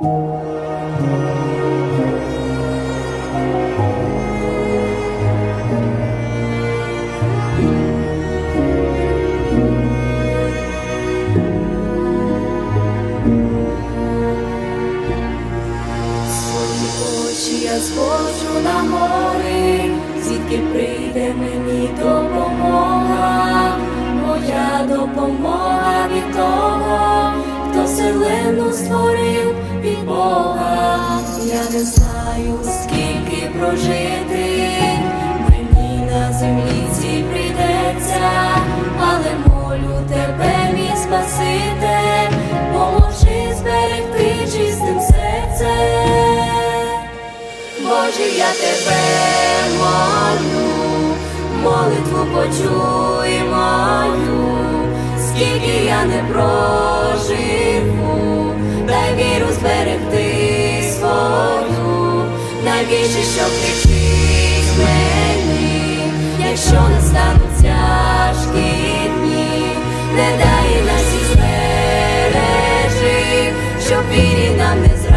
Я сходжу на гори, звідки прийде мені допомога, моя допомога від того, хто вселенну створив від Бога. Я не знаю, скільки прожити мені на землі цій прийдеться, але молю тебе, мій Спаситель, поможи зберегти чистим серцем. Боже, я тебе молю, молитву почуй мою, скільки я не проживу, дай віру зберегти свою, найбільше, що кричить мені, якщо настануть тяжкі дні, не дай нас і збережи, щоб вірі нам не зрадити.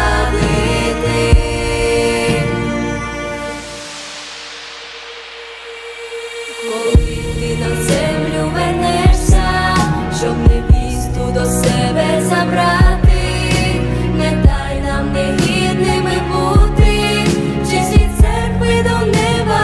Коли ти на землю вернешся, щоб невісту до себе забрати, не дай нам негідними бути, в честь церкви до неба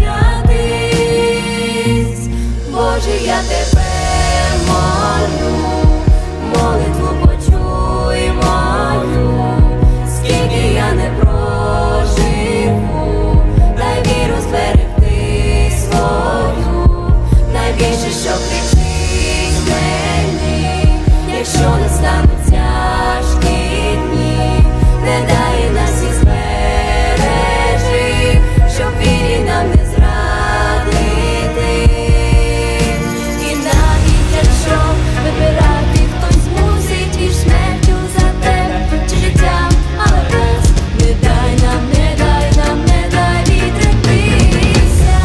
піднятись. Боже, я тебе молю, молитву почуй мою, скільки я не проживу, дай віру зберегти свою, найбільше, що кричить мені, якщо настануть тяжкі дні, не дай нас і збережи, щоб вірі нам не зрадити. І навіть якщо вибирати хтось мусить між смертю за тебе чи життям, але без, не дай нам, не дай нам, не дай відректися.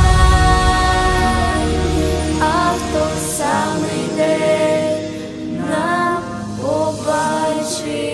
А в той самий день нам побачить.